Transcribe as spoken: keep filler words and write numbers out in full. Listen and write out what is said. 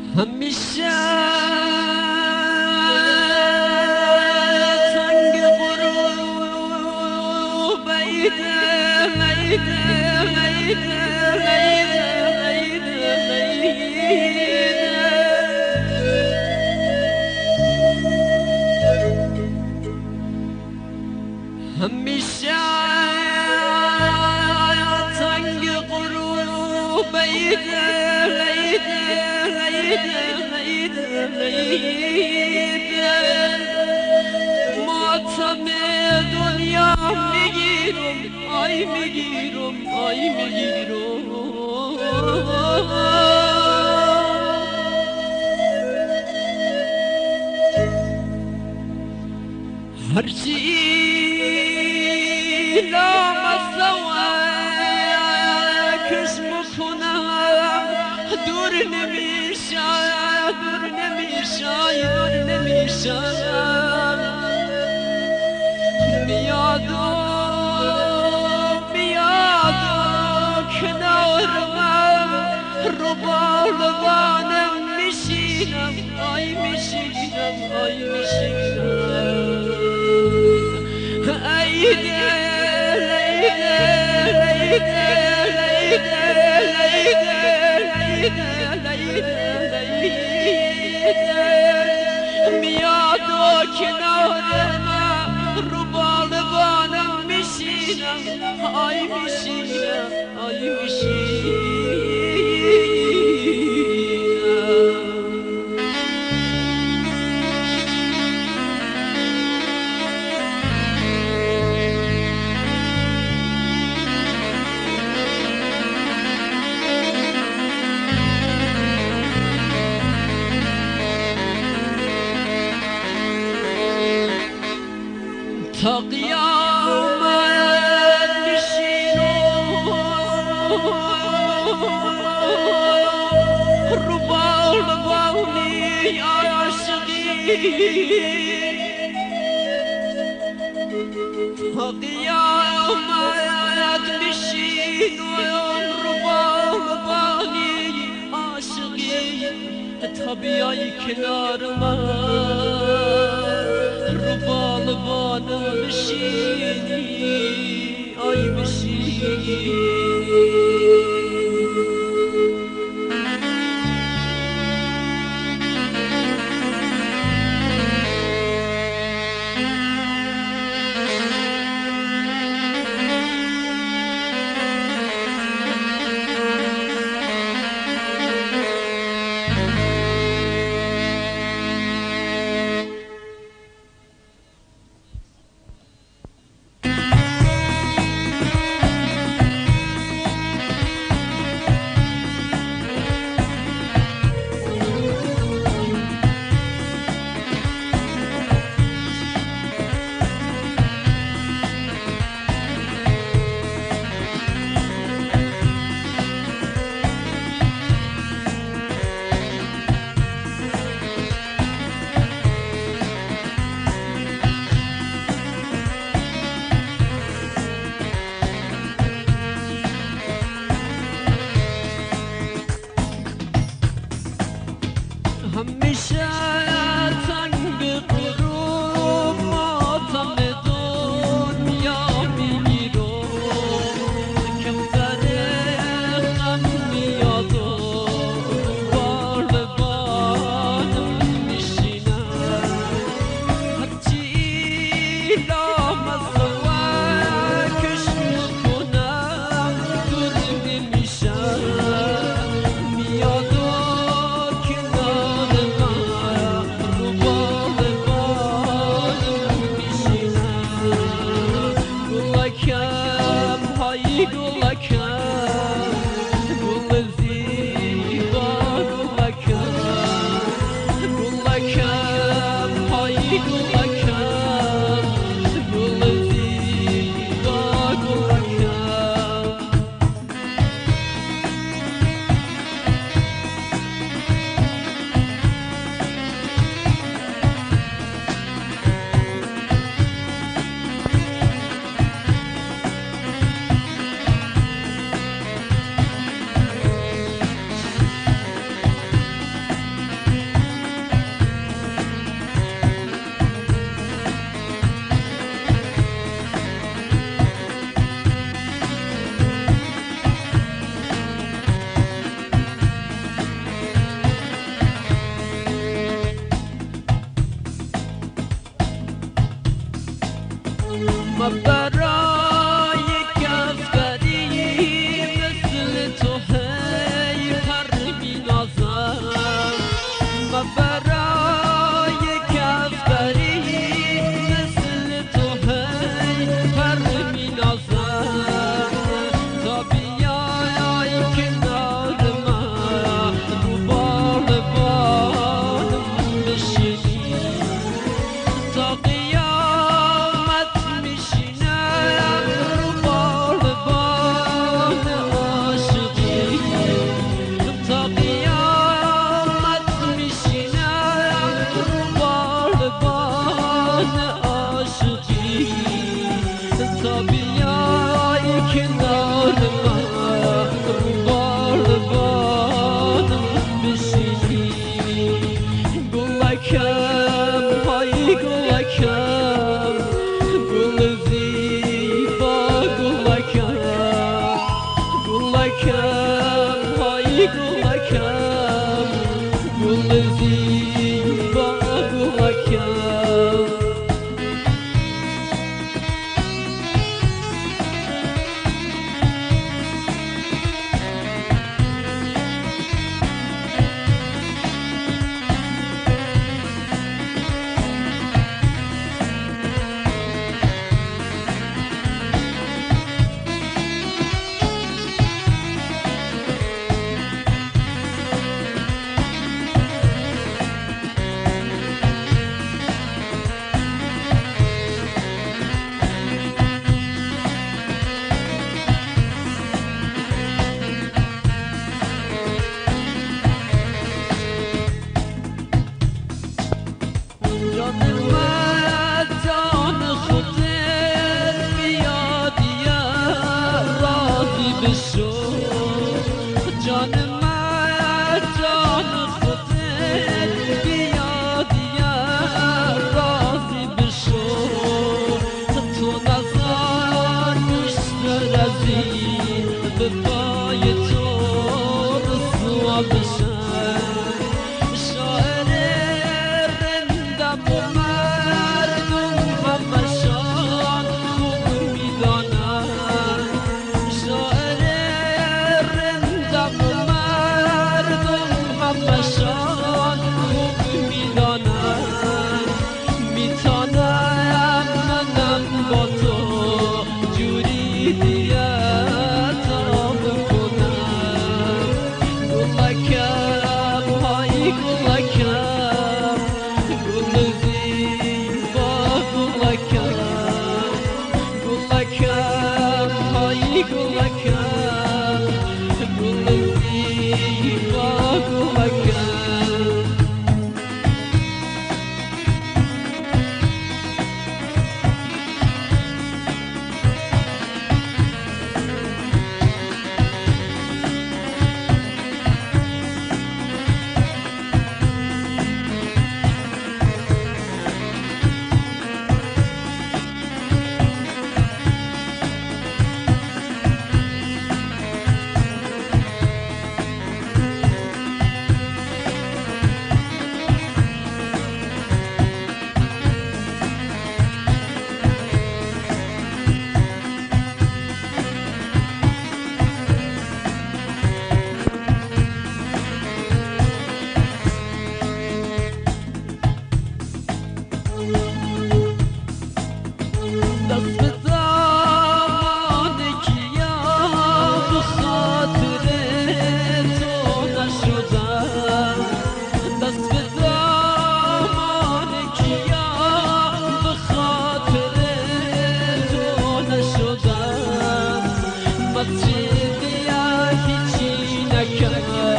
همیشه تنگ غروب ایده ایده ایده ایده ایده ایده همیشه تنگ غروب ایده ایده ماتم دنیا میگیرم آی میگیرم آی میگیرم هرچی لامسواکش میکنم دور نمیشه دور نمیشه دور نمیشه میاد و میاد و کنارم رو بالوانم میشینم آی میشینم آی میشینم ایده ایده ایده ایده میاد و کنارم رو بالوانم میشینم آی میشینم آی میشینم تا قیامت نشینم رو بالوانی عاشقی تا قیامت نشینم رو بالوانی عاشقی تا بیایی کنار من رو بالوانم بشینی آی بشینی همیشه تنگ غروب ماتم دنیا میگیرم کم در غم میاد و بالوانم میشینم هرچی لامسواکش میکنم دور نمیشم میاد و کنار من گلکم گل زیبا گلکم گلکم های گلکم گل زیبا گلکم مسجد یا هیچی نکرد